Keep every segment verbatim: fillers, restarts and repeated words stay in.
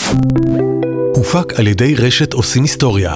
הופק על ידי רשת עושים היסטוריה.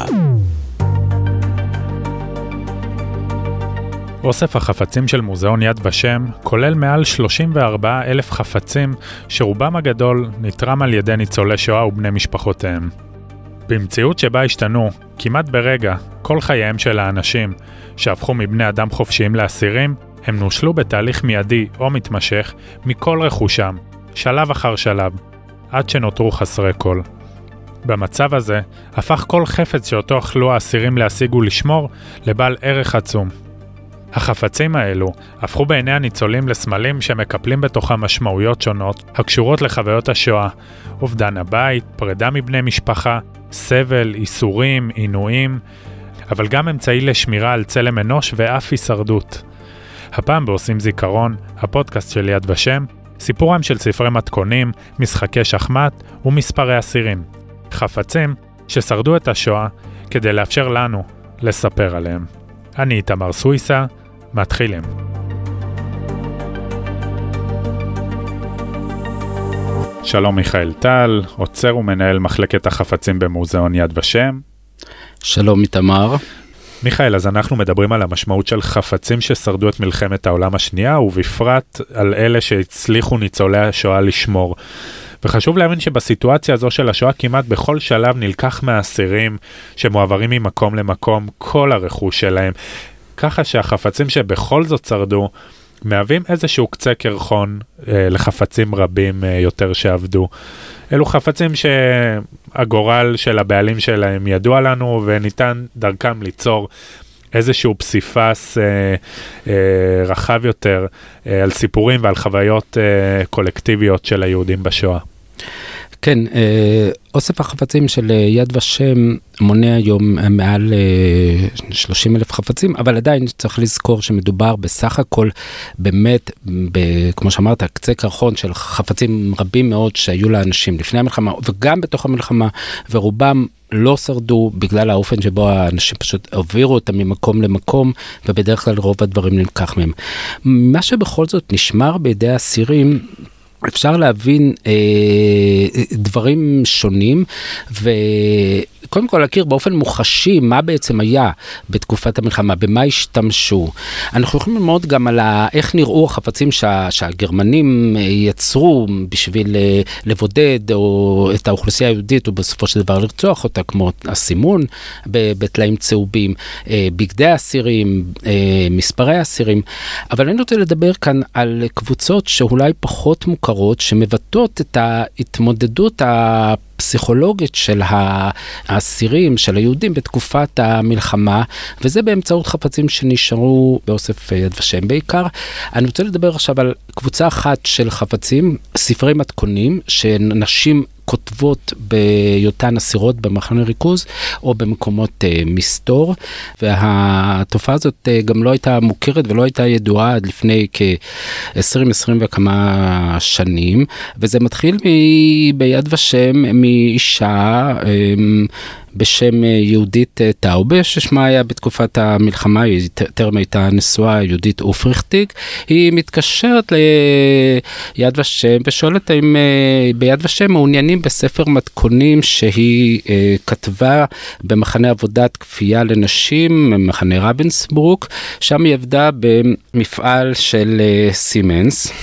אוסף החפצים של מוזיאון יד ושם כולל מעל שלושים וארבעה אלף חפצים שרובם הגדול נתרם על ידי ניצולי שואה ובני משפחותיהם. במציאות שבה השתנו כמעט ברגע כל חייהם של האנשים שהפכו מבני אדם חופשיים לאסירים, הם נושלו בתהליך מיידי או מתמשך מכל רכושם, שלב אחר שלב, עד שנותרו חסרי כל. במצב הזה הפך כל חפץ שאותו אכלו האסירים להשיג ולשמור לבעל ערך עצום. החפצים האלו הפכו בעיני הניצולים לסמלים שמקפלים בתוכם משמעויות שונות הקשורות לחוויות השואה, אובדן הבית, פרידה מבני משפחה, סבל, איסורים, עינויים, אבל גם אמצעי לשמירה על צלם אנוש ואף הישרדות. הפעם בעושים זיכרון, הפודקאסט של יד ושם, סיפורם של ספרי מתכונים, משחקי שחמט ומספרי אסירים. חפצים ששרדו את השואה כדי לאפשר לנו לספר עליהם. אני איתמר סוויסה, מתחילים. שלום מיכאל טל, עוצר ומנהל מחלקת החפצים במוזיאון יד ושם. שלום איתמר. מיכאל, אז אנחנו מדברים על המשמעות של חפצים ששרדו את מלחמת העולם השנייה, ובפרט על אלה שהצליחו ניצולי השואה לשמור. וחשוב להבין שבסיטואציה הזו של השואה כמעט בכל שלב נלקח מהאסירים שמועברים ממקום למקום כל הרכוש שלהם, ככה שהחפצים שבכל זאת שרדו מהווים איזשהו קצה קרחון אה, לחפצים רבים אה, יותר שעבדו. אלו חפצים שהגורל של הבעלים שלהם ידוע לנו וניתן דרכם ליצור איזשהו פסיפס אה, אה, רחב יותר אה, על סיפורים ועל חוויות אה, קולקטיביות של היהודים בשואה. כן, אוסף החפצים של יד ושם מונה היום מעל שלושים אלף חפצים, אבל עדיין צריך לזכור שמדובר בסך הכל באמת, כמו שאמרת, קצה קרחון של חפצים רבים מאוד שהיו לאנשים לפני המלחמה וגם בתוך המלחמה, ורובם לא שרדו בגלל האופן שבו האנשים פשוט העבירו אותם ממקום למקום, ובדרך כלל רוב הדברים נלקח מהם. מה שבכל זאת נשמר בידי האסירים, אפשר להבין אה, דברים שונים, וקודם כל להכיר באופן מוחשי מה בעצם היה בתקופת המלחמה, במה השתמשו. אנחנו יכולים ללמוד גם על איך נראו החפצים שה, שהגרמנים יצרו בשביל לבודד או את האוכלוסייה היהודית, ובסופו של דבר לרצוח אותה, כמו הסימון בתלאים צהובים, אה, בגדי האסירים, אה, מספרי האסירים. אבל אני רוצה לדבר כאן על קבוצות שאולי פחות מוכרות, שמבטאות את ההתמודדות הפסיכולוגית של האסירים, של היהודים בתקופת המלחמה, וזה באמצעות חפצים שנשארו באוסף יד ושם בעיקר. אני רוצה לדבר עכשיו על קבוצה אחת של חפצים, ספרי מתכונים, שנשים כותבות בהיותן אסירות במחנה ריכוז או במקומות uh, מסתור, והתופעה הזאת uh, גם לא הייתה מוכרת ולא הייתה ידועה עד לפני כ-עשרים עשרים וכמה שנים, וזה מתחיל מ- ביד ושם מאישה um, בשם יהודית טאובה, ששמה היה בתקופת המלחמה, היא טרם הייתה נשואה, יהודית אופריכטיג. היא מתקשרת ליד ושם ושואלת אם ביד ושם מעוניינים בספר מתכונים שהיא כתבה במחנה עבודת כפייה לנשים, מחנה רבנסברוק, שם היא עבדה במפעל של סימנס.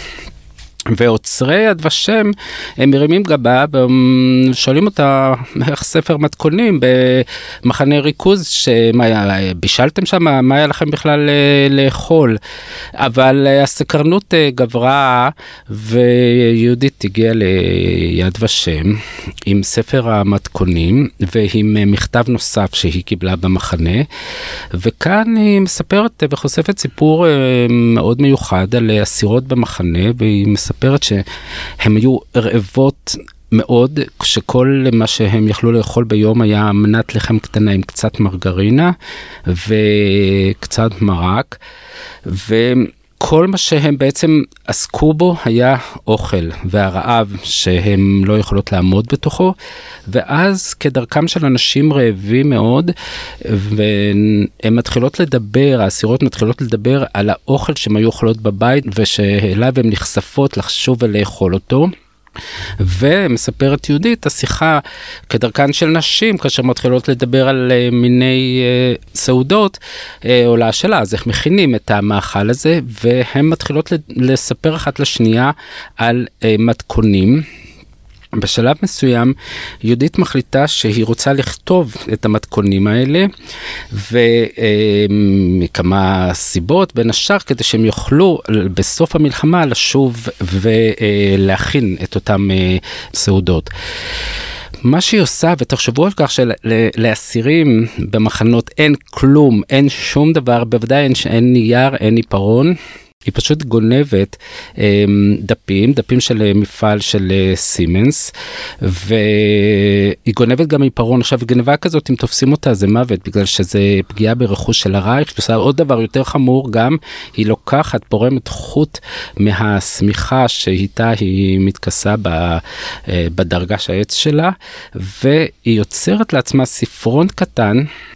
ועוצרי יד ושם הם מרימים גבה ושואלים אותה איך ספר מתכונים במחנה ריכוז, שמה היה, בישלתם שם, מה היה לכם בכלל לאכול? אבל הסקרנות גברה, ויהודית הגיעה ליד ושם עם ספר המתכונים ועם מכתב נוסף שהיא קיבלה במחנה, וכאן היא מספרת וחושפת סיפור מאוד מיוחד על אסירות במחנה, והיא מספרת שהן היו רעבות מאוד, שכל מה שהם יכלו לאכול ביום היה מנת לחם קטנה עם קצת מרגרינה וקצת מרק, וכל מה שהם בעצם עסקו בו היה אוכל והרעב שהם לא יכולות לעמוד בתוכו. ואז כדרכם של אנשים רעבים מאוד, והן מתחילות לדבר, האסירות מתחילות לדבר על האוכל שהן היו אוכלות בבית, ושאליו הן נחשפות לחשוב ולאכול אותו. ומספרת יהודית, השיחה כדרכן של נשים, כאשר מתחילות לדבר על מיני סעודות, עולה השאלה, אז איך מכינים את המאכל הזה, והן מתחילות לספר אחת לשנייה על מתכונים. בשלב מסוים, יהודית מחליטה שהיא רוצה לכתוב את המתכונים האלה, ומכמה סיבות, בין השאר, כדי שהם יוכלו בסוף המלחמה לשוב ולהכין את אותם סעודות. מה שהיא עושה, ותחשבו על כך שלאסירים במחנות אין כלום, אין שום דבר, בוודאי אין, אין נייר, אין עיפרון, היא פשוט גונבת אה, דפים, דפים של מפעל של אה, סימנס, והיא גונבת גם עיפרון. עכשיו, גנבה כזאת, אם תופסים אותה, זה מוות, בגלל שזה פגיעה ברכוש של הרייך. ועושה עוד דבר יותר חמור, גם היא לוקחת, פורמת חוט מהסמיכה שאיתה היא מתכסה ב, אה, בדרגש העץ שלה, והיא יוצרת לעצמה ספרון קטן,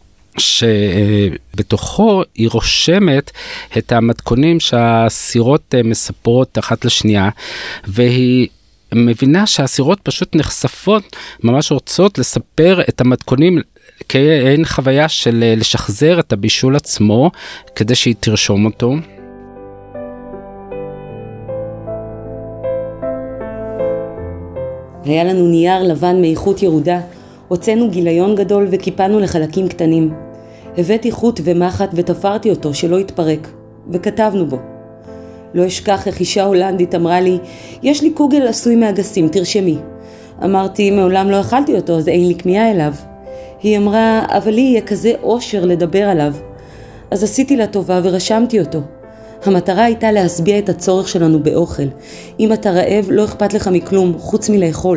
שבתוכו היא רושמת את המתכונים שהסירות מספרות אחת לשנייה, והיא מבינה שהסירות פשוט נחשפות, ממש רוצות לספר את המתכונים כאין חוויה של לשחזר את הבישול עצמו, כדי שהיא תרשום אותו. היה לנו נייר לבן מאיכות ירודה, הוצאנו גיליון גדול וקיפנו לחלקים קטנים. הבאתי חוט ומחט ותפרתי אותו שלא יתפרק, וכתבנו בו. לא אשכח איך אישה הולנדית אמרה לי, יש לי קוגל עשוי מאגסים, תרשמי. אמרתי, מעולם לא אכלתי אותו, אז אין לי כמיהה אליו. היא אמרה, אבל לי יהיה כזה אושר לדבר עליו. אז עשיתי לה טובה ורשמתי אותו. המטרה הייתה להסביע את הצורך שלנו באוכל. אם אתה רעב, לא אכפת לך מכלום, חוץ מלאכול.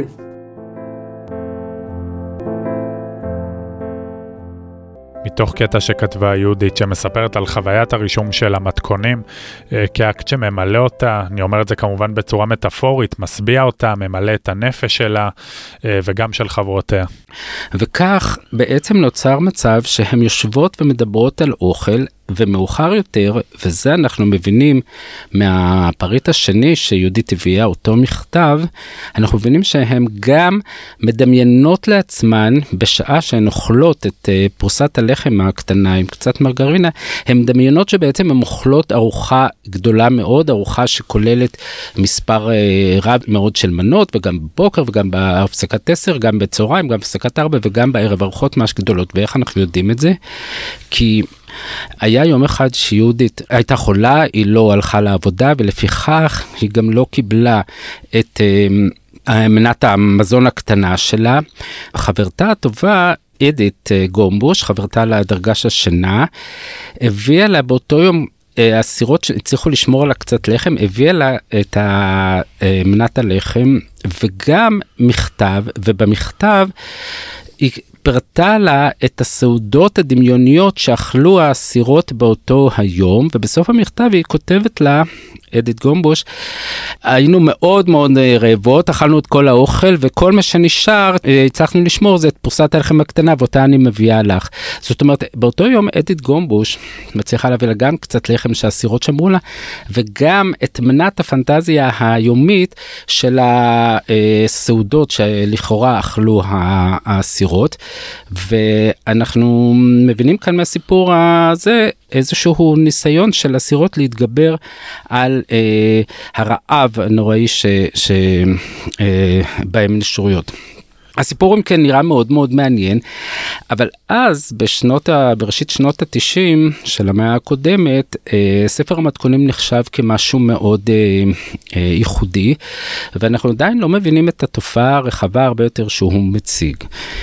מתוך קטע שכתבה יהודית שמספרת על חוויית הרישום של המתכונים, כאקט שממלא אותה, אני אומר את זה כמובן בצורה מטאפורית, מסביע אותה, ממלא את הנפש שלה וגם של חברותיה. וכך בעצם נוצר מצב שהן יושבות ומדברות על אוכל, ומאוחר יותר, וזה אנחנו מבינים מהפריט השני שיהודית הביאה, אותו מכתב, אנחנו מבינים שהן גם מדמיינות לעצמן, בשעה שהן אוכלות את פרוסת הלחם הקטנה עם קצת מרגרינה, הן מדמיינות שבעצם הן אוכלות ארוחה גדולה מאוד, ארוחה שכוללת מספר רב מאוד של מנות, וגם בבוקר וגם בהפסקת עשר, גם בצהריים, גם בהפסקת ארבע וגם בערב, ארוחות ממש גדולות. ואיך אנחנו יודעים את זה? כי היה יום אחד שיהודית הייתה חולה, היא לא הלכה לעבודה, ולפיכך היא גם לא קיבלה את uh, מנת המזון הקטנה שלה. חברתה הטובה, אדית גומבוש, חברתה לדרגש השינה, הביאה לה באותו יום, הסירות שהצליחו לשמור עליה קצת לחם, הביאה לה את מנת הלחם, וגם מכתב, ובמכתב היא פרטה לה את הסעודות הדמיוניות שאכלו האסירות באותו היום, ובסוף המכתב היא כותבת לה, אדית גומבוש, היינו מאוד מאוד רעבות, אכלנו את כל האוכל, וכל מה שנשאר, הצלחנו לשמור, זה את פרוסת הלחם הקטנה, ואותה אני מביאה לך. זאת אומרת, באותו יום אדית גומבוש מצליחה להביא לה גם קצת לחם שהאסירות שמרו לה, וגם את מנת הפנטזיה היומית של הסעודות שלכאורה אכלו האסירות, ואנחנו מבינים כאן מהסיפור הזה, איזשהו ניסיון של אסירות להתגבר על אה, הרעב הנוראי שבהם אה, נשוריות. הסיפור אם כן נראה מאוד מאוד מעניין, אבל אז בשנות ה, בראשית שנות ה-תשעים של המאה הקודמת, אה, ספר המתכונים נחשב כמשהו מאוד אה, אה, ייחודי, ואנחנו עדיין לא מבינים את התופעה הרחבה הרבה יותר שהוא מציג.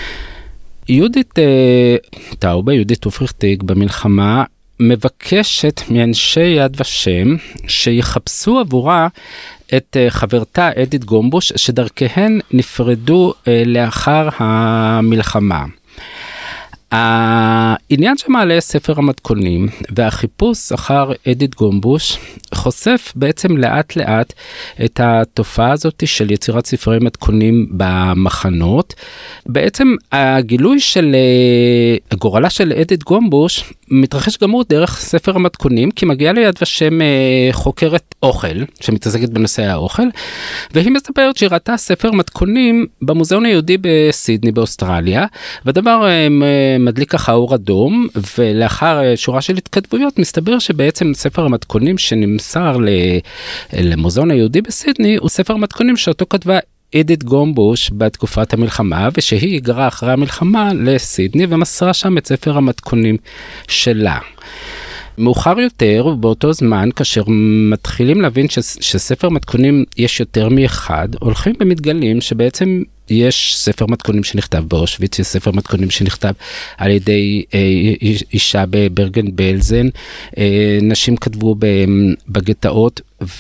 יהודית אה, טאובה, יהודית אופריכטיג במלחמה, מבקשת מאנשי יד ושם שיחפשו עבורה את חברתה אדית גומבוש, שדרכיהן נפרדו לאחר המלחמה. העניין שמעלה ספר המתכונים והחיפוש אחר אדית גומבוש חושף בעצם לאט לאט את התופעה הזאת של יצירת ספרי מתכונים במחנות. בעצם הגילוי של הגורלה של אדית גומבוש מתרחש גם הוא דרך ספר המתכונים, כי מגיעה ליד ושם חוקרת אוכל שמתעסקת בנושא האוכל, והיא מספרת שהיא ראתה ספר מתכונים במוזיאון היהודי בסידני באוסטרליה, והדבר מדליק ככה אור אדום, ולאחר שורה של התכתבויות מסתבר שבעצם ספר המתכונים שנמסר למוזיאון היהודי בסידני הוא ספר מתכונים שאותו כתבה אדית גומבוש בתקופת המלחמה, ושהיא הגרה אחרי המלחמה לסידני ומסרה שם את ספר המתכונים שלה. מאוחר יותר, באותו זמן, כאשר מתחילים להבין ש- שספר מתכונים יש יותר מאחד, הולכים ומתגלים שבעצם יש ספר מתכונים שנכתב באושוויץ, יש ספר מתכונים שנכתב על ידי אה, אישה בברגן בלזן, אה, נשים כתבו בגטאות,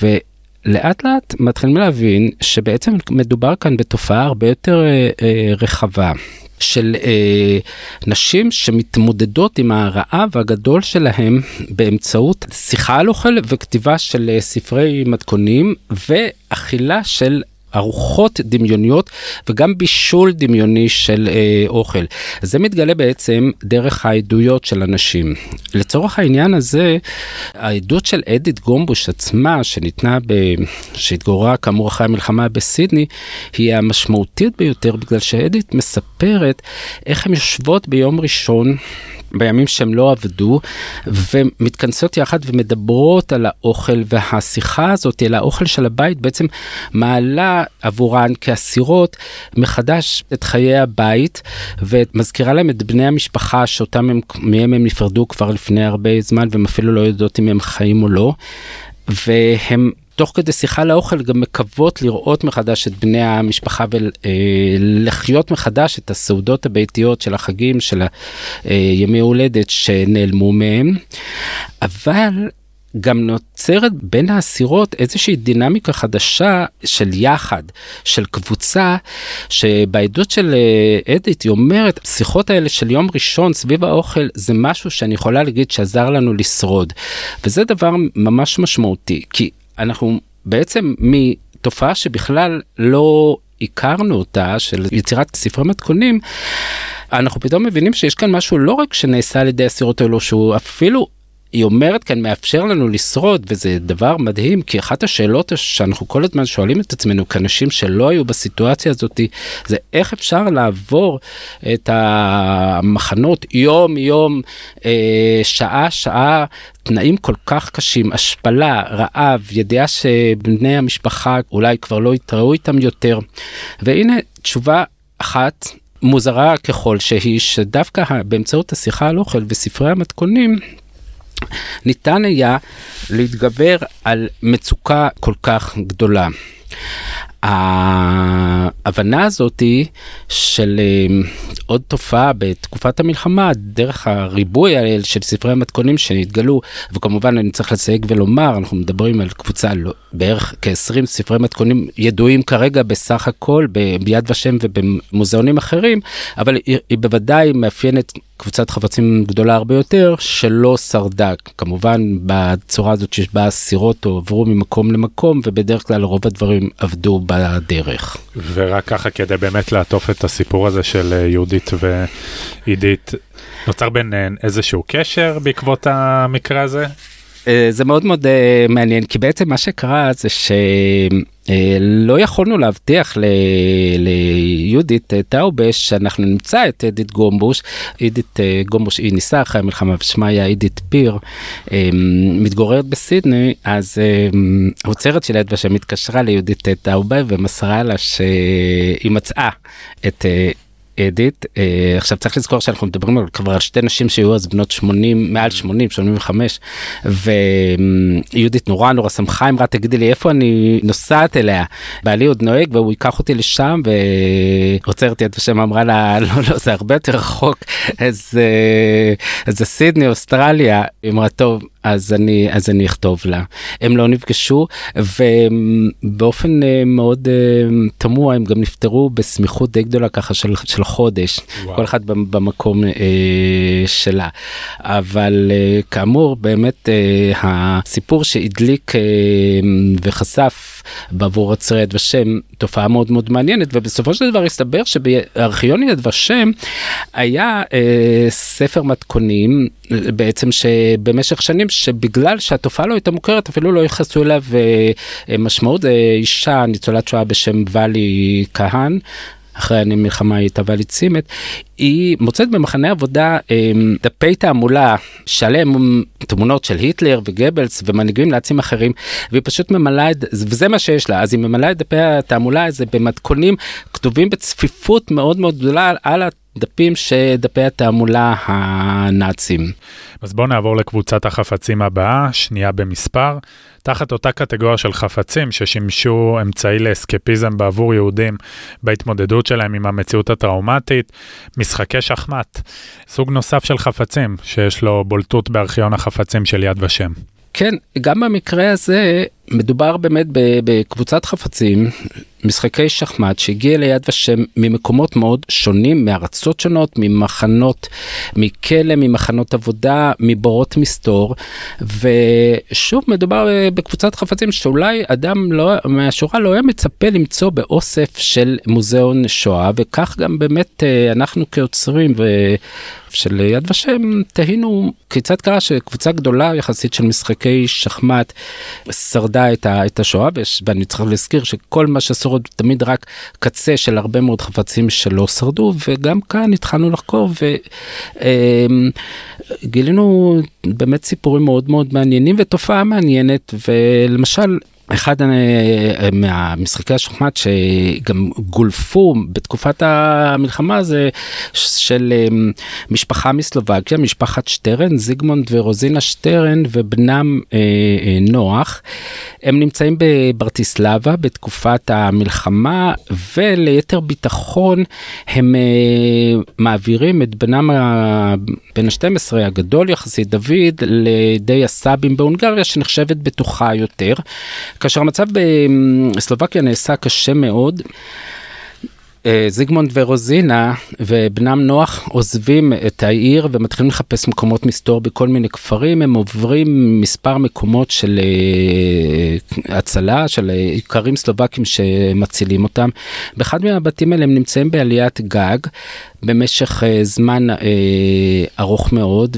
ולאט לאט מתחילים להבין שבעצם מדובר כאן בתופעה הרבה יותר אה, אה, רחבה. של אה, נשים שמתמודדות עם הרעב הגדול שלהם באמצעות שיחה על אוכל וכתיבה של אה, ספרי מתכונים ואכילה של ארוחות דמיוניות וגם בישול דמיוני של אה, אוכל. זה מתגלה בעצם דרך העדויות של אנשים. לצורך העניין הזה, העדות של אדית גומבוש עצמה, שניתנה, ב... שהתגוררה כאמור אחרי המלחמה בסידני, היא המשמעותית ביותר, בגלל שאדית מספרת איך הן יושבות ביום ראשון, בימים שהם לא עבדו, ומתכנסות יחד ומדברות על האוכל, והשיחה הזאת על האוכל של הבית בעצם מעלה עבורן כאסירות מחדש את חיי הבית, ומזכירה להם את בני המשפחה שאותם הם, מהם הם נפרדו כבר לפני הרבה זמן, והם אפילו לא יודעות אם הם חיים או לא, והם תוך כדי שיחה לאוכל גם מקוות לראות מחדש את בני המשפחה ולחיות מחדש את הסעודות הביתיות של החגים, של ימי הולדת שנעלמו מהם. אבל גם נוצרת בין האסירות איזושהי דינמיקה חדשה של יחד, של קבוצה, שבעדות של אדית היא אומרת, שיחות האלה של יום ראשון סביב האוכל זה משהו שאני יכולה להגיד שעזר לנו לשרוד. וזה דבר ממש משמעותי, כי אנחנו בעצם מתופעה שבכלל לא הכרנו אותה, של יצירת ספרי מתכונים, אנחנו פתאום מבינים שיש כאן משהו לא רק שנעשה על ידי הסירות האלו, שהוא אפילו, היא אומרת כאן, מאפשר לנו לשרוד, וזה דבר מדהים, כי אחת השאלות שאנחנו כל הזמן שואלים את עצמנו, כאנשים שלא היו בסיטואציה הזאת, זה איך אפשר לעבור את המחנות יום יום, שעה שעה, תנאים כל כך קשים, השפלה, רעב, ידיעה שבני המשפחה אולי כבר לא יתראו איתם יותר. והנה תשובה אחת, מוזרה ככל שהיא, שדווקא באמצעות השיחה על אוכל וספרי המתכונים, ניתן היה להתגבר על מצוקה כל כך גדולה. ההבנה הזאת היא של עוד תופעה בתקופת המלחמה, דרך הריבוי של ספרי המתכונים שנתגלו, וכמובן אני צריך לסייג ולומר, אנחנו מדברים על קבוצה בערך כ-עשרים ספרי מתכונים ידועים כרגע בסך הכל, ביד ושם ובמוזיאונים אחרים, אבל היא, היא בוודאי מאפיינת קבוצת חפצים גדולה הרבה יותר, שלא שרדה, כמובן בצורה הזאת שיש בה סירות או עברו ממקום למקום, ובדרך כלל רוב הדברים עבדו בדרך. ורק ככה כדי באמת לעטוף את הסיפור הזה של יהודית ועידית, נוצר ביניהן איזשהו קשר בעקבות המקרה הזה? זה מאוד מאוד מעניין, כי בעצם מה שקרה זה שלא יכולנו להבטיח ליהודית טאובש שאנחנו נמצא את אדית גומבוש. אדית גומבוש היא ניסה אחרי המלחמה ושמה היה אדית פיר, מתגוררת בסידני, אז האוצרת של יד ושם התקשרה ליהודית טאובש ומסרה לה שהיא מצאה את אדית. עכשיו צריך לזכור שאנחנו מדברים כבר על שתי נשים שהיו אז בנות שמונים, מעל שמונים, שמונים וחמש, ויהודית נורא נורא שמחה, אמרה תגידי לי איפה אני נוסעת אליה, בעלי עוד נוהג והוא ייקח אותי לשם, ואוצרת יד ושם אמרה לה לא לא זה הרבה יותר רחוק, אז זה סידני אוסטרליה. היא אמרה טוב, אז אני, אז אני אכתוב לה. הם לא נפגשו, ובאופן מאוד תמוה, הם גם נפטרו בסמיכות די גדולה ככה של, של חודש, וואו. כל אחד במקום שלה. אבל כאמור, באמת הסיפור שהדליק וחשף בעבור אוצר יד ושם, תופעה מאוד מאוד מעניינת, ובסופו של דבר הסתבר שבארכיון יד ושם היה ספר מתכונים, בעצם שבמשך שנים, שבגלל שהתופעה לא הייתה מוכרת, אפילו לא ייחסו אליו משמעות. זה אישה ניצולת שואה בשם ואלי כהן, אחרי המלחמה היא הייתה ואלי צימת, היא מוצאת במחנה עבודה דפי תעמולה, שעליהם תמונות של היטלר וגבלס ומנהיגים נאצים אחרים, והיא פשוט ממלאה, וזה מה שיש לה, אז היא ממלאה את דפי התעמולה הזה במתכונים, כתובים בצפיפות מאוד מאוד גדולה על הדפים שדפי התעמולה הנאצים. אז בואו נעבור לקבוצת החפצים הבאה, שנייה במספר, תחת אותה קטגוריה של חפצים ששימשו אמצעי לאסקפיזם בעבור יהודים בהתמודדות שלהם עם המציאות הטראומטית, משחקי שחמט, סוג נוסף של חפצים שיש לו בולטות בארכיון החפצים של יד ושם. כן, גם במקרה הזה מדובר באמת בקבוצת חפצים, משחקי שחמט שהגיע ליד ושם ממקומות מאוד שונים, מארצות שונות, ממחנות, מכלא, ממחנות עבודה, מבורות מסתור, ושוב מדובר בקבוצת חפצים שאולי אדם לא, מהשורה לא היה מצפה למצוא באוסף של מוזיאון שואה, וכך גם באמת אנחנו כיוצרים ו... של יד ושם תהינו כיצד קרה שקבוצה גדולה יחסית של משחקי שחמט שרדה את, ה, את השואה, ואני צריך להזכיר שכל מה ששורד תמיד רק קצה של הרבה מאוד חפצים שלא שרדו, וגם כאן התחלנו לחקור וגילינו באמת סיפורים מאוד מאוד מעניינים ותופעה מעניינת, ולמשל אחד מהמשחקי השחמט שגם גולפו בתקופת המלחמה זה של משפחה מסלובקיה, משפחת שטרן, זיגמונד ורוזינה שטרן ובנם נוח. הם נמצאים בברטיסלבה בתקופת המלחמה, וליתר ביטחון הם מעבירים את בנם בן ה-שתים עשרה הגדול יחסית דוד לידי הסבים בהונגריה שנחשבת בטוחה יותר. כאשר המצב בסלובקיה נעשה קשה מאוד, זיגמונד ורוזינה ובנם נוח עוזבים את העיר ומתחילים לחפש מקומות מסתור בכל מיני כפרים. הם עוברים מספר מקומות של הצלה, של עיקרים סלובקים שמצילים אותם. באחד מהבתים האלה הם נמצאים בעליית גג במשך זמן ארוך מאוד,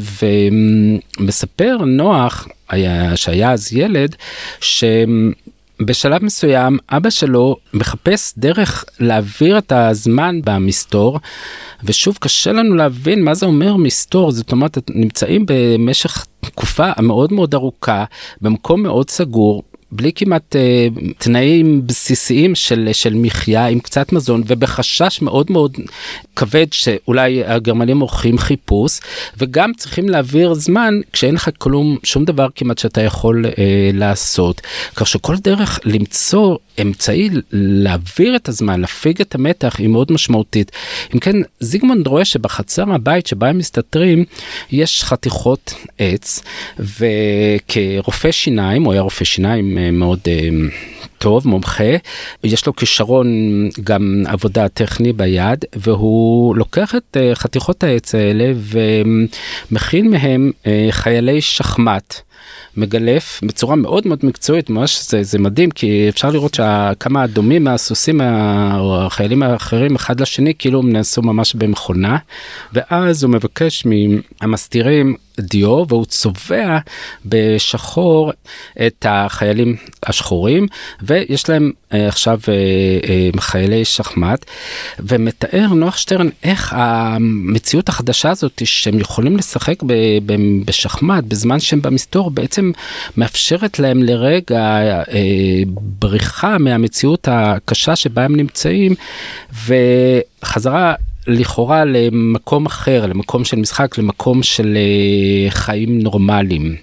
ומספר נוח, שהיה אז ילד, ש... בשלב מסוים, אבא שלו מחפש דרך להעביר את הזמן במסתור, ושוב קשה לנו להבין מה זה אומר מסתור. זאת אומרת, נמצאים במשך תקופה מאוד מאוד ארוכה, במקום מאוד סגור, בלי כמעט אה, תנאים בסיסיים של, של מחיה, עם קצת מזון, ובחשש מאוד מאוד כבד שאולי הגרמנים עורכים חיפוש, וגם צריכים להעביר זמן כשאין לך כלום, שום דבר כמעט שאתה יכול אה, לעשות. כך שכל דרך למצוא אמצעי להעביר את הזמן, להפיג את המתח, היא מאוד משמעותית. אם כן, זיגמונד רואה שבחצר הבית שבה הם מסתתרים, יש חתיכות עץ, וכרופא שיניים, הוא היה רופא שיניים מאוד טוב, מומחה, יש לו כישרון גם עבודה טכני ביד, והוא לוקח את חתיכות העץ האלה ומכין מהם חיילי שחמט, מגלף בצורה מאוד מאוד מקצועית, ממש זה, זה מדהים, כי אפשר לראות שכמה דומים מהסוסים או החיילים האחרים אחד לשני, כאילו הם נעשו ממש במכונה, ואז הוא מבקש מהמסתירים דיו, והוא צובע בשחור את החיילים השחורים, ויש להם עכשיו חיילי שחמט, ומתאר נוח שטרן איך המציאות החדשה הזאת, שהם יכולים לשחק בשחמט בזמן שהם במסתור, בעצם מאפשרת להם לרגע בריחה מהמציאות הקשה שבה הם נמצאים, וחזרה לכאורה למקום אחר, למקום של משחק, למקום של חיים נורמליים.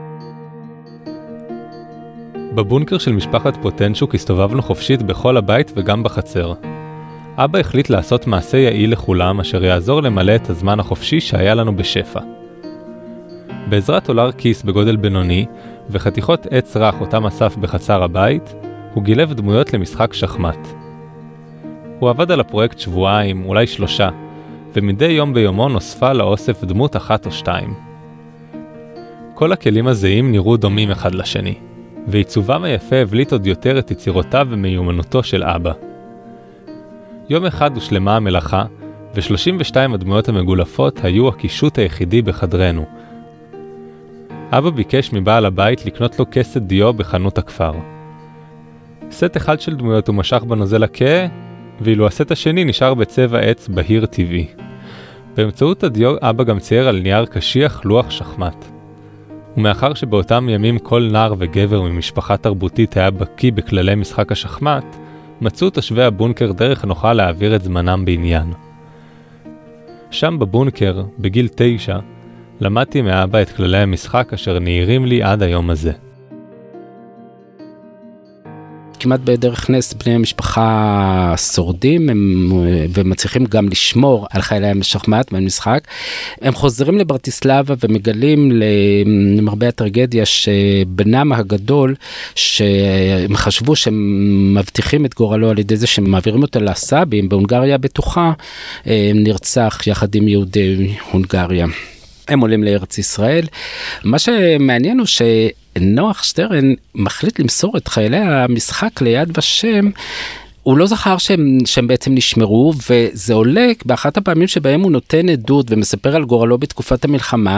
בבונקר של משפחת פוטנצ'וק הסתובבנו חופשית בכל הבית וגם בחצר. אבא החליט לעשות מעשה יעיל לכולם, אשר יעזור למלא את הזמן החופשי שהיה לנו בשפע. בעזרת אולר כיס בגודל בינוני וחתיכות עץ רך אותם אסף בחצר הבית, הוא גילב דמויות למשחק שחמט. הוא עבד על הפרויקט שבועיים, אולי שלושה, ומדי יום ביומו נוספה לאוסף דמות אחת או שתיים. כל הכלים הזהים נראו דומים אחד לשני, ועיצובם היפה הבליט עוד יותר את יצירותיו ומיומנותו של אבא. יום אחד הושלמה המלאכה, ו-שלושים ושתיים הדמויות המגולפות היו הקישוט היחידי בחדרנו. אבא ביקש מבעל הבית לקנות לו כסת דיו בחנות הכפר. סט אחד של דמויות הוא משך בנוזל הקה, ואילו הסט השני נשאר בצבע עץ בהיר טבעי. באמצעות הדיו אבא גם צייר על נייר קשיח לוח שחמט. ומאחר שבאותם ימים כל נער וגבר ממשפחה תרבותית היה בקיא בכללי משחק השחמט, מצאו תושבי הבונקר דרך נוחה להעביר את זמנם בעניין. שם בבונקר, בגיל תשע, למדתי מאבא את כללי המשחק אשר נהירים לי עד היום הזה. כמעט בדרך נס בני המשפחה שורדים הם, ומצליחים גם לשמור על חיילי המשחמט מהמשחק. הם חוזרים לברטיסלבה ומגלים למרבה הטרגדיה שבנם הגדול, שהם חשבו שהם מבטיחים את גורלו על ידי זה שהם מעבירים אותו לסבים בהונגריה בטוחה, נרצח יחד עם יהודי הונגריה. הם עולים לארץ ישראל. מה שמעניין הוא שנוח שטרן מחליט למסור את חיילי המשחק ליד ושם. הוא לא זכר שהם, שהם בעצם נשמרו, וזה עולה באחת הפעמים שבהם הוא נותן עדות ומספר על גורלו בתקופת המלחמה,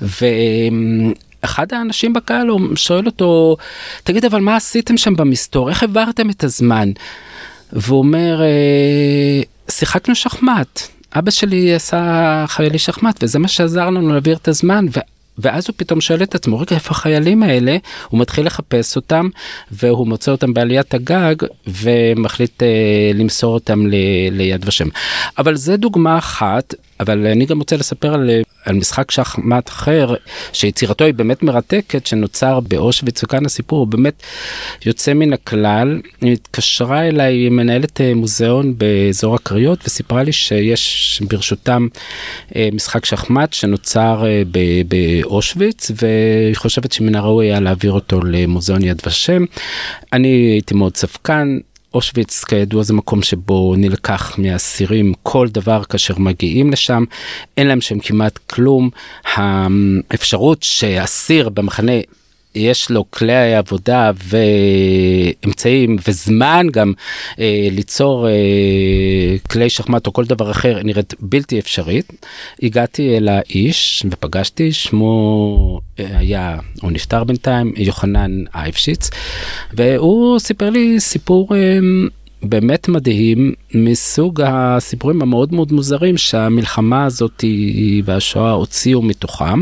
ואחד האנשים בקהל שואל אותו, תגיד, אבל מה עשיתם שם במסתור? איך העברתם את הזמן? והוא אומר, שיחקנו שחמט. אבא שלי עשה חיילי שחמט, וזה מה שעזר לנו להעביר את הזמן, ו... ואז הוא פתאום שואל את עצמו, רגע, איפה החיילים האלה? הוא מתחיל לחפש אותם, והוא מוצא אותם בעליית הגג, ומחליט אה, למסור אותם ל... ליד ושם. אבל זה דוגמה אחת, אבל אני גם רוצה לספר על, על משחק שחמט אחר, שיצירתו היא באמת מרתקת, שנוצר באושוויץ, וכאן הסיפור הוא באמת יוצא מן הכלל. היא התקשרה אליי מנהלת מוזיאון באזור הקריות, וסיפרה לי שיש ברשותם משחק שחמט שנוצר באושוויץ, והיא חושבת שמן הראוי היה להעביר אותו למוזיאון יד ושם. אני הייתי מאוד ספקן, אושוויץ כידוע זה מקום שבו נלקח מהאסירים כל דבר כאשר מגיעים לשם, אין להם שם כמעט כלום. האפשרות שאסיר במחנה יש לו כלי עבודה ואמצעים וזמן גם אה, ליצור אה, כלי שחמט או כל דבר אחר נראית בלתי אפשרית. הגעתי אל האיש ופגשתי, שמו היה, הוא נפטר בינתיים, יוחנן אייבשיץ, והוא סיפר לי סיפור אה, באמת מדהים, מסוג הסיפורים המאוד מאוד מוזרים שהמלחמה הזאת והשואה הוציאו מתוכם.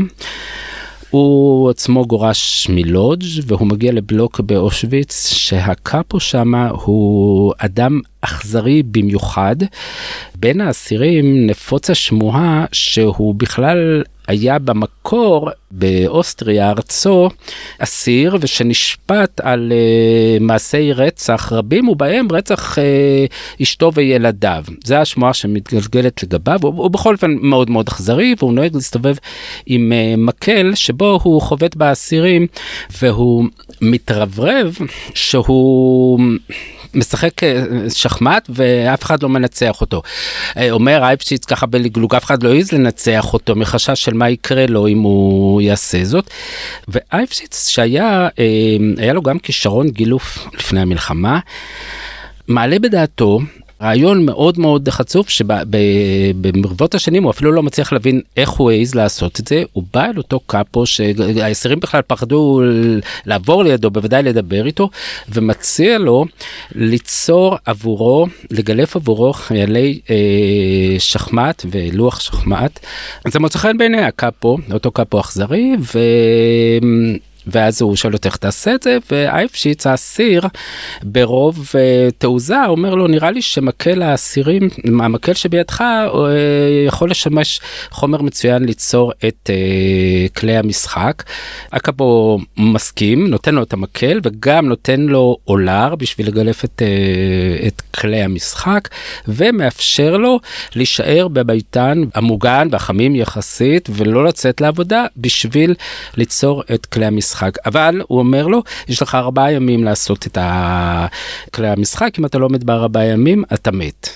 הוא עצמו גורש מלודג' והוא מגיע לבלוק באושוויץ, שהקאפו שמה הוא אדם אכזרי במיוחד. בין האסירים נפוץ השמועה שהוא בכלל היה במקור באוסטריה ארצו אסיר, ושנשפט על uh, מעשי רצח רבים, ובהם רצח uh, אשתו וילדיו. זה השמועה שמתגלגלת לגביו. הוא, הוא בכל אופן מאוד מאוד אכזרי, והוא נוהג להסתובב עם uh, מקל שבו הוא חובט באסירים, והוא מתרברב שהוא משחק שחמט ואף אחד לא מנצח אותו. אומר אייבשיץ ככה בלגלוג, אף אחד לא יעז לנצח אותו מחשש של מה יקרה לו אם הוא יעשה זאת. ואייבשיץ שהיה היה לו גם כישרון גילוף לפני המלחמה, מעלה בדעתו רעיון מאוד מאוד חצוף, שבמרבות השנים הוא אפילו לא מצליח להבין איך הוא העז לעשות את זה. הוא בא אל אותו קאפו שהאסירים בכלל פחדו לעבור לידו, בוודאי לדבר איתו, ומציע לו ליצור עבורו, לגלף עבורו חיילי אה, שחמט ולוח שחמט. זה מוצא חן בעיני הקאפו, אותו קאפו אכזרי, ואז הוא שואל אותו איך תעשה את זה, ואייפשיץ, האסיר, ברוב uh, תעוזה, אומר לו, נראה לי שמקל האסירים, המקל שבידך, uh, יכול לשמש חומר מצוין ליצור את uh, כלי המשחק. אקאפו מסכים, נותן לו את המקל, וגם נותן לו אולר, בשביל לגלף את, uh, את כלי המשחק, ומאפשר לו להישאר בביתן המוגן והחמים יחסית, ולא לצאת לעבודה, בשביל ליצור את כלי המשחק. אבל הוא אומר לו, יש לך ארבעה ימים לעשות את כלי המשחק, אם אתה לא עומד בארבעה ימים, אתה מת.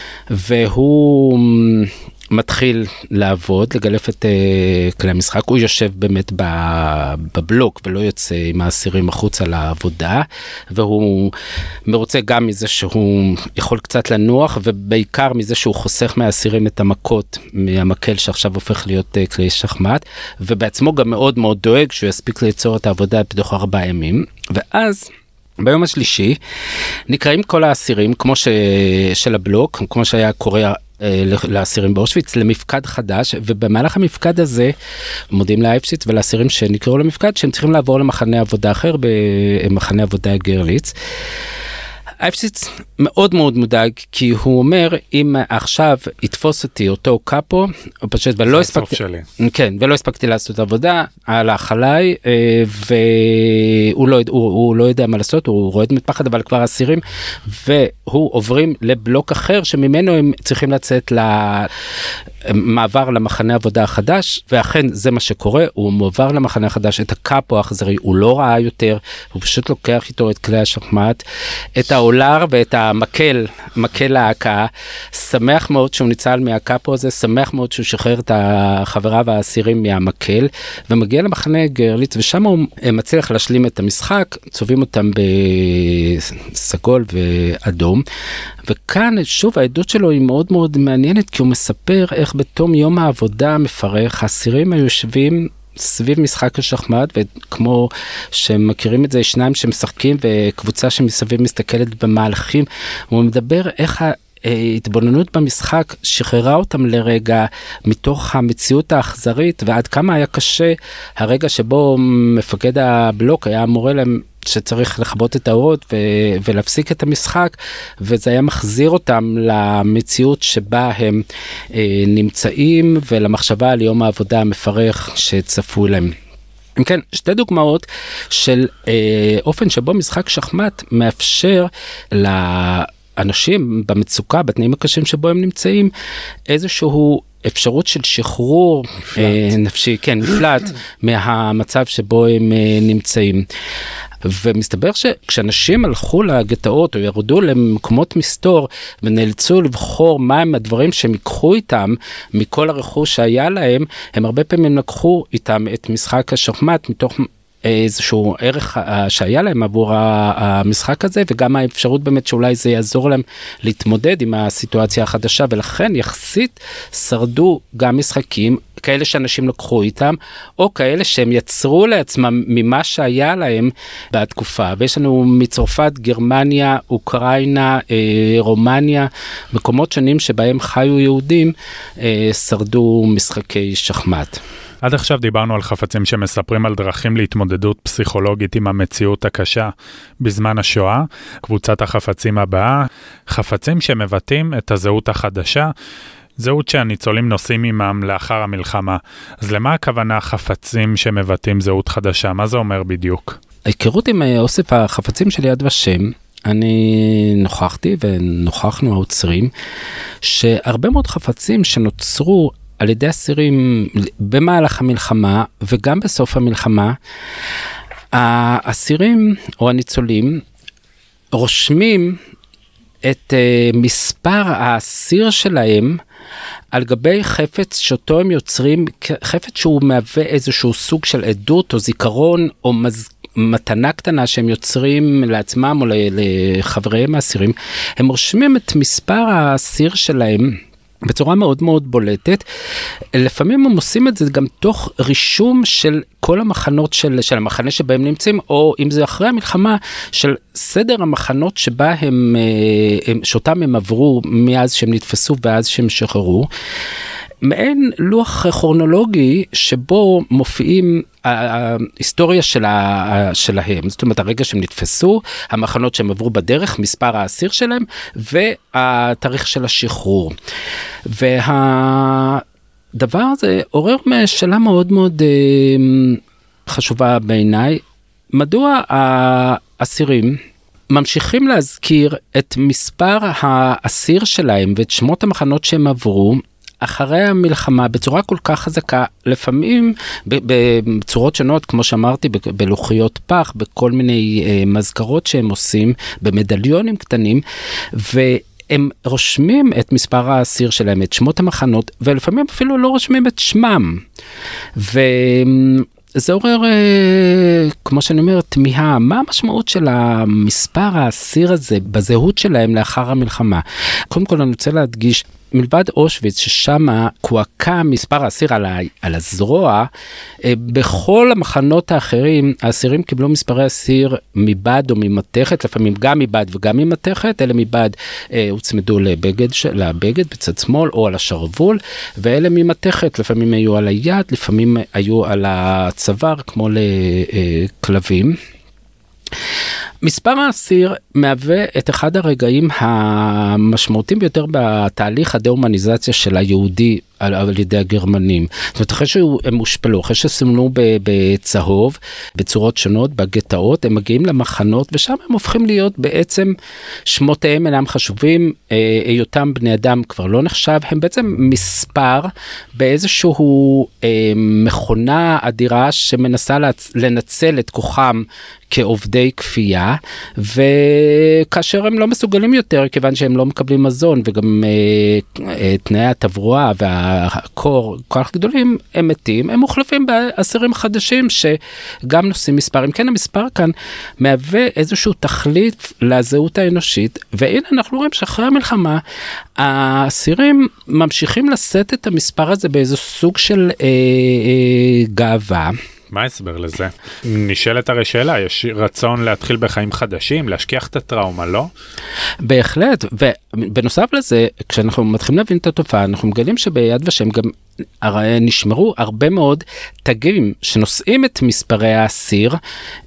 והוא מתחיל לעבוד, לגלף את uh, כלי המשחק, הוא יושב באמת בבלוק, ולא יוצא עם האסירים החוצה לעבודה, והוא מרוצה גם מזה שהוא יכול קצת לנוח, ובעיקר מזה שהוא חוסך מהאסירים את המכות, מהמקל שעכשיו הופך להיות uh, כלי שחמט, ובעצמו גם מאוד מאוד דואג שהוא יספיק ליצור את העבודה בתוך ארבעה ימים, ואז ביום השלישי נקראים כל האסירים, כמו ש... של הבלוק, כמו שהיה קורה לאסירים באושוויץ, למפקד חדש, ובמהלך המפקד הזה מודיעים לאייפשיץ ולאסירים שנקראו למפקד שהם צריכים לעבור למחנה עבודה אחר, במחנה עבודה גרליץ. אייפשיץ מאוד מאוד מודאג, כי הוא אומר, אם עכשיו יתפוס אותי אותו קאפו, הוא פשוט, ולא הספקתי, כן, ולא הספקתי לעשות עבודה, הלך עליי, והוא לא, הוא, הוא לא יודע מה לעשות, הוא רועד מפחד, אבל כבר אסירים, והוא עוברים לבלוק אחר, שממנו הם צריכים לצאת למעבר למחנה עבודה החדש, ואכן זה מה שקורה, הוא מעבר למחנה החדש, את הקאפו האכזרי, הוא לא ראה יותר, הוא פשוט לוקח איתו את כלי השחמט, את העולר ואת המקל, מקל ההקה, שמח מאוד שהוא ניצל מהקאפו הזה, שמח מאוד שהוא שחרר את החבריו האסירים מהמקל, ומגיע למחנה גרליץ, ושם הוא מצליח להשלים את המשחק, צובעים אותם בסגול ואדום, וכאן שוב העדות שלו היא מאוד מאוד מעניינת, כי הוא מספר איך בתום יום העבודה המפרך, האסירים היושבים סביב משחק השחמט, וכמו שמכירים את זה, שניים שמשחקים וקבוצה שמסביב מסתכלת במהלכים, הוא מדבר איך ההתבוננות במשחק שחררה אותם לרגע מתוך המציאות האכזרית, ועד כמה היה קשה הרגע שבו מפקד הבלוק היה מורה להם שצריך לכבות את האורות ו- ולהפסיק את המשחק, וזה היה מחזיר אותם למציאות שבה הם אה, נמצאים, ולמחשבה על יום העבודה המפרך שצפו להם. אם כן, שתי דוגמאות של אה, אופן שבו משחק שחמט מאפשר לאנשים במצוקה, בתנאים הקשים שבו הם נמצאים, איזשהו אפשרות של שחרור אה, נפשי, כן, נפלט, מהמצב שבו הם אה, נמצאים. ומסתבר שכשאנשים הלכו לגטאות או ירדו למקומות מסתור ונאלצו לבחור מהם הדברים שהם ייקחו איתם מכל הרכוש שהיה להם, הם הרבה פעמים לקחו איתם את משחק השחמט מתוך איזשהו ערך שהיה להם עבור המשחק הזה, וגם האפשרות באמת שאולי זה יעזור להם להתמודד עם הסיטואציה החדשה, ולכן יחסית שרדו גם משחקים כאלה שאנשים לקחו איתם, או כאלה שהם יצרו לעצמם ממה שהיה להם בתקופה. ויש לנו מצרפת, גרמניה, אוקראינה, רומניה, מקומות שונים שבהם חיו יהודים, שרדו משחקי שחמט. עד עכשיו דיברנו על חפצים שמספרים על דרכים להתמודדות פסיכולוגית עם המציאות הקשה בזמן השואה. קבוצת החפצים הבאה, חפצים שמבטאים את הזהות החדשה, זהות שהניצולים נושאים עמם לאחר המלחמה. אז למה הכוונה חפצים שמבטאים זהות חדשה? מה זה אומר בדיוק? ההיכרות עם אוסף החפצים של יד ושם, אני נוכחתי ונוכחנו האוצרים, שהרבה מאוד חפצים שנוצרו על ידי אסירים במהלך המלחמה וגם בסוף המלחמה, האסירים או הניצולים רושמים את uh, מספר האסיר שלהם על גבי חפץ שאותו הם יוצרים, חפץ שהוא מהווה איזשהו סוג של עדות או זיכרון או מז... מתנה קטנה שהם יוצרים לעצמם או לחבריהם האסירים. הם רושמים את מספר האסיר שלהם בצורה מאוד מאוד בולטת. לפעמים הם עושים את זה גם תוך רישום של כל המחנות של, של המחנה שבהם נמצאים, או אם זה אחרי המלחמה, של סדר המחנות שבה הם, הם, שאותם הם עברו מאז שהם נתפסו ואז שהם שחררו. מעין לוח כרונולוגי שבו מופיעים ההיסטוריה שלהם, זאת אומרת הרגע שהם נתפסו, המחנות שהם עברו בדרך, מספר האסיר שלהם, והתאריך של השחרור. והדבר הזה עורר שאלה מאוד מאוד חשובה בעיניי, מדוע האסירים ממשיכים להזכיר את מספר האסיר שלהם ואת שמות המחנות שהם עברו אחרי המלחמה בצורה כל כך חזקה, לפעמים בצורות שונות, כמו שאמרתי, בלוחיות פח, בכל מיני מזכרות שהם עושים, במדליונים קטנים, והם רושמים את מספר האסיר שלהם, את שמות המחנות, ולפעמים אפילו לא רושמים את שמם. ו... זה עורר, כמו שאני אומר, תמיהה, מה המשמעות של המספר האסיר הזה בזהות שלהם לאחר המלחמה? קודם כל אני רוצה להדגיש, מלבד אושוויץ, ששם קועקע מספר האסיר על, ה, על הזרוע, בכל המחנות האחרים, האסירים קיבלו מספרי אסיר מבד או ממתכת, לפעמים גם מבד וגם ממתכת, אלה מבד אה, הוצמדו לבגד, לבגד בצד שמאל או על השרוול, ואלה ממתכת, לפעמים היו על היד, לפעמים היו על הצוואר, כמו לכלבים. מספר האסיר מהווה את אחד הרגעים המשמעותיים ביותר בתהליך הדה-הומניזציה של היהודי על, על ידי הגרמנים. זאת אומרת, אחרי שהם הושפלו, אחרי שסומנו בצהוב, בצורות שונות, בגטאות, הם מגיעים למחנות, ושם הם הופכים להיות בעצם, שמותיהם אינם חשובים, היותם בני אדם כבר לא נחשב, הם בעצם מספר באיזשהו אה, מכונה אדירה שמנסה לנצל את כוחם כעובדי כפייה, וכאשר הם לא מסוגלים יותר, כיוון שהם לא מקבלים מזון, וגם אה, אה, תנאי התברואה והקור כל כך גדולים, הם מתים, הם מוחלפים באסירים חדשים שגם נושאים מספרים. כן, המספר כאן מהווה איזשהו תחליף לזהות האנושית, והנה אנחנו רואים שאחרי המלחמה, האסירים ממשיכים לשאת את המספר הזה באיזו סוג של אה, אה, גאווה. מה ההסבר לזה? נשאלת הרי שאלה, יש רצון להתחיל בחיים חדשים, להשכיח את הטראומה, לא? בהחלט, ובנוסף לזה, כשאנחנו מתחילים להבין את התופעה, אנחנו מגלים שביד ושם גם נשמרו הרבה מאוד תגים שנושאים את מספרי האסיר,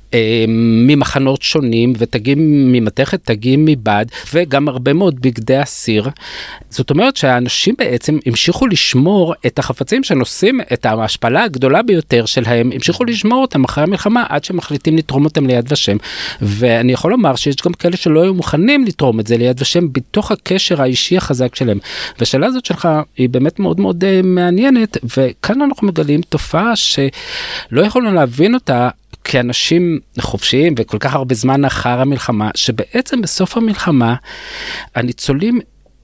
ממחנות שונים ותגים ממתכת, תגים מבד, וגם הרבה מאוד בגדי אסיר. זאת אומרת שהאנשים בעצם המשיכו לשמור את החפצים שנושאים את ההשפלה הגדולה ביותר שלהם, המשיכו לשמור אותם אחרי המלחמה עד שמחליטים לתרום אותם ליד ושם. ואני יכול לומר שיש גם כאלה שלא היו מוכנים לתרום את זה ליד ושם בתוך הקשר האישי החזק שלהם. והשאלה הזאת שלך היא באמת מאוד מאוד מעניינת, וכאן אנחנו מגלים תופעה שלא יכולנו להבין אותה כאנשים חופשיים וכל כך הרבה זמן אחר המלחמה, שבעצם בסוף המלחמה הניצולים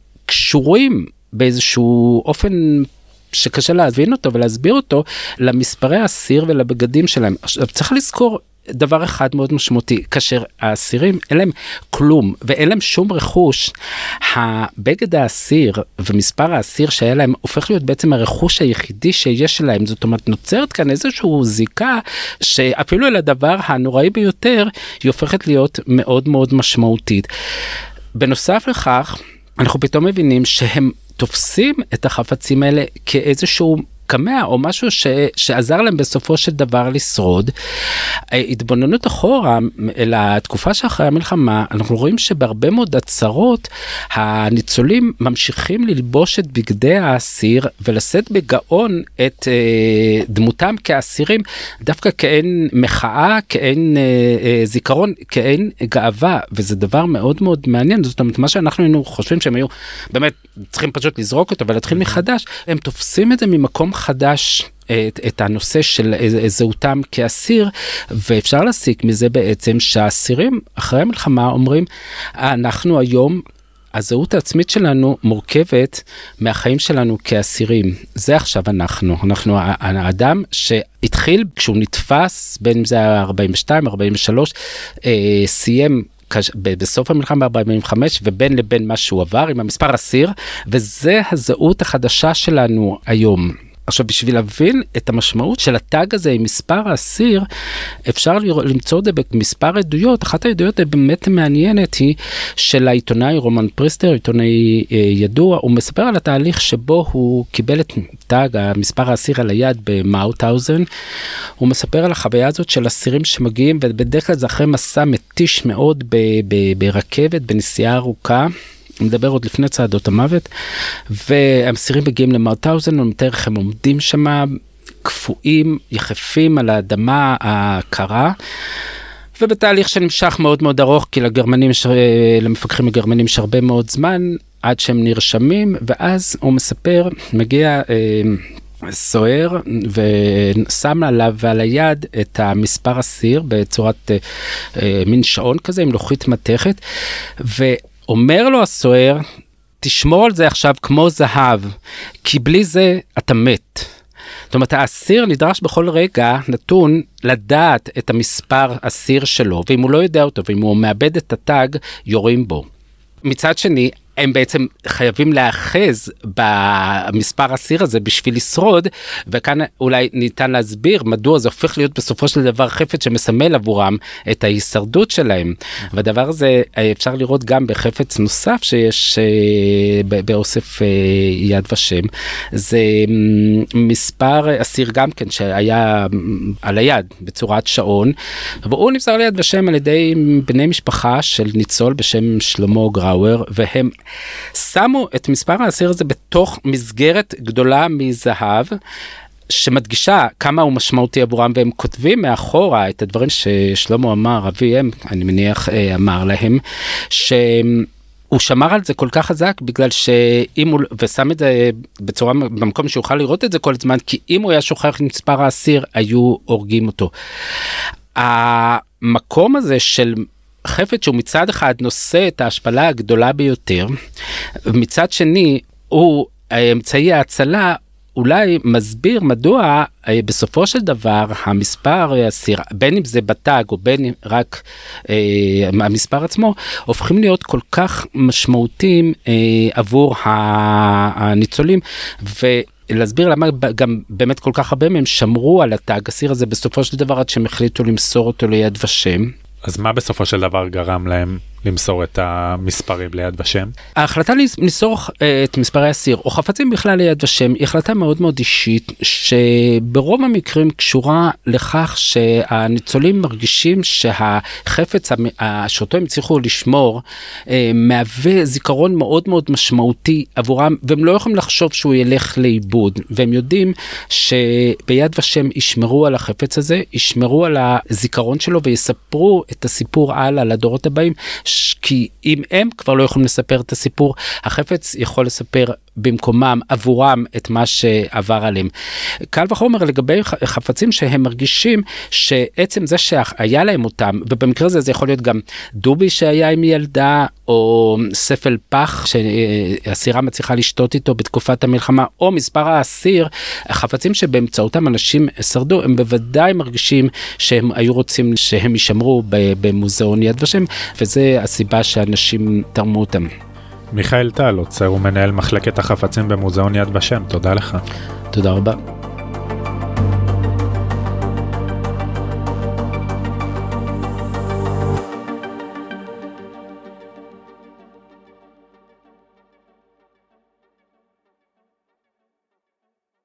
קשורים באיזשהו אופן שקשה להבין אותו ולהסביר אותו למספרי האסיר ולבגדים שלהם. עכשיו צריך לזכור דבר אחד מאוד משמעותי, כאשר האסירים אין להם כלום ואין להם שום רכוש, הבגד האסיר ומספר האסיר שהיה להם הופך להיות בעצם הרכוש היחידי שיש להם. זאת אומרת, נוצרת כאן איזשהו זיקה שאפילו אל הדבר הנוראי ביותר היא הופכת להיות מאוד מאוד משמעותית. בנוסף לכך, אנחנו פתאום מבינים שהם תופסים את החפצים האלה כאיזשהו קמע או משהו ש, שעזר להם בסופו של דבר לשרוד. התבוננות אחורה אל התקופה שאחרי המלחמה, אנחנו רואים שבהרבה מאוד הצרות הניצולים ממשיכים ללבוש את בגדי האסיר ולשאת בגאון את אה, דמותם כאסירים, דווקא כאין מחאה, כאין אה, אה, זיכרון, כאין גאווה, וזה דבר מאוד מאוד מעניין. זאת אומרת, מה שאנחנו היינו חושבים שהם היו באמת צריכים פשוט לזרוק אותו ולהתחיל מחדש, הם תופסים את זה ממקום חדש, את, את הנושא של זהותם כאסיר, ואפשר להסיק מזה בעצם שהאסירים אחרי המלחמה אומרים, אנחנו היום, הזהות העצמית שלנו מורכבת מהחיים שלנו כאסירים. זה עכשיו אנחנו. אנחנו האדם שהתחיל כשהוא נתפס, בין אם זה ארבעים ושתיים, ארבעים ושלוש, אה, סיים בסוף המלחמה ב-ארבעים וחמש, ובין לבין מה שהוא עבר עם המספר אסיר, וזה הזהות החדשה שלנו היום. עכשיו, בשביל להבין את המשמעות של הטאג הזה עם מספר האסיר, אפשר למצוא את זה במספר עדויות. אחת העדויות באמת מעניינת היא של העיתונאי רומן פריסטר, עיתונאי ידוע. הוא מספר על התהליך שבו הוא קיבל את טאג, המספר האסיר על היד במאוטהאוזן. הוא מספר על החוויה הזאת של אסירים שמגיעים, ובדרך כלל זה אחרי מסע מתיש מאוד ברכבת, בנסיעה ארוכה. הוא מדבר עוד לפני צעדות המוות, והאסירים מגיעים למאוטהאוזן, הוא מתאר איך הם עומדים שם, קפואים, יחפים על האדמה הקרה, ובתהליך שנמשך מאוד מאוד ארוך, כי לגרמנים, למפקחים הגרמנים יש הרבה מאוד זמן, עד שהם נרשמים, ואז הוא מספר, מגיע סוער, ושם עליו ועל היד את המספר אסיר, בצורת מין שעון כזה, עם לוחית מתכת, ו... אומר לו הסוער, תשמור על זה עכשיו כמו זהב, כי בלי זה אתה מת. זאת אומרת, האסיר נדרש בכל רגע נתון לדעת את המספר אסיר שלו, ואם הוא לא יודע אותו, ואם הוא מאבד את הטאג, יורים בו. מצד שני, הם בעצם חייבים להאחז במספר אסיר הזה בשביל לשרוד, וכאן אולי ניתן להסביר מדוע זה הופך להיות בסופו של דבר חפץ שמסמל עבורם את ההישרדות שלהם. והדבר הזה אפשר לראות גם בחפץ נוסף שיש באוסף יד ושם. זה מספר אסיר גם כן שהיה על היד בצורת שעון, והוא נמסר ליד ושם על ידי בני משפחה של ניצול בשם שלמה גראואר, והם שמו את מספר האסיר הזה בתוך מסגרת גדולה מזהב, שמדגישה כמה הוא משמעותי עבורם, והם כותבים מאחורה את הדברים ששלמה אמר, אביהם, אני מניח, אמר להם, שהוא שמר על זה כל כך חזק, בגלל שאם הוא, ושם את זה בצורה, במקום שיוכל לראות את זה כל הזמן, כי אם הוא היה שוכח מספר האסיר, היו הורגים אותו. המקום הזה של חפץ שהוא מצד אחד נושא את ההשפלה הגדולה ביותר, מצד שני הוא אמצעי ההצלה, אולי מסביר מדוע בסופו של דבר המספר האסיר, בין אם זה בטאג או בין אם רק אה, המספר עצמו, הופכים להיות כל כך משמעותיים אה, עבור הניצולים, ולהסביר למה גם באמת כל כך הרבה מהם שמרו על הטאג אסיר הזה בסופו של דבר עד שהם החליטו למסור אותו ליד ושם. אז מה בסופו של דבר גרם להם למסור את המספרים ליד ושם? ההחלטה למסור את מספרי אסיר או חפצים בכלל ליד ושם היא החלטה מאוד מאוד אישית, שברוב המקרים קשורה לכך שהניצולים מרגישים שהחפץ שאותו הם צריכו לשמור מהווה זיכרון מאוד מאוד משמעותי עבורם, והם לא יכולים לחשוב שהוא ילך לאיבוד, והם יודעים שביד ושם ישמרו על החפץ הזה, ישמרו על הזיכרון שלו ויספרו את הסיפור הלאה לדורות הבאים, כי אם הם כבר לא יכולים לספר את הסיפור, החפץ יכול לספר במקומם, עבורם, את מה שעבר עליהם. קל וחומר לגבי חפצים שהם מרגישים שעצם זה שהיה להם אותם, ובמקרה הזה זה יכול להיות גם דובי שהיה עם ילדה, או ספל פח שהסירה מצליחה לשתות איתו בתקופת המלחמה, או מספר האסיר, החפצים שבאמצעותם אנשים שרדו, הם בוודאי מרגישים שהם היו רוצים שהם יישמרו במוזיאון יד ושם, וזה הסיבה שאנשים תרמו אותם. מיכאל טל, עוצר ומנהל מחלקת החפצים במוזיאון יד ושם, תודה לך. תודה רבה.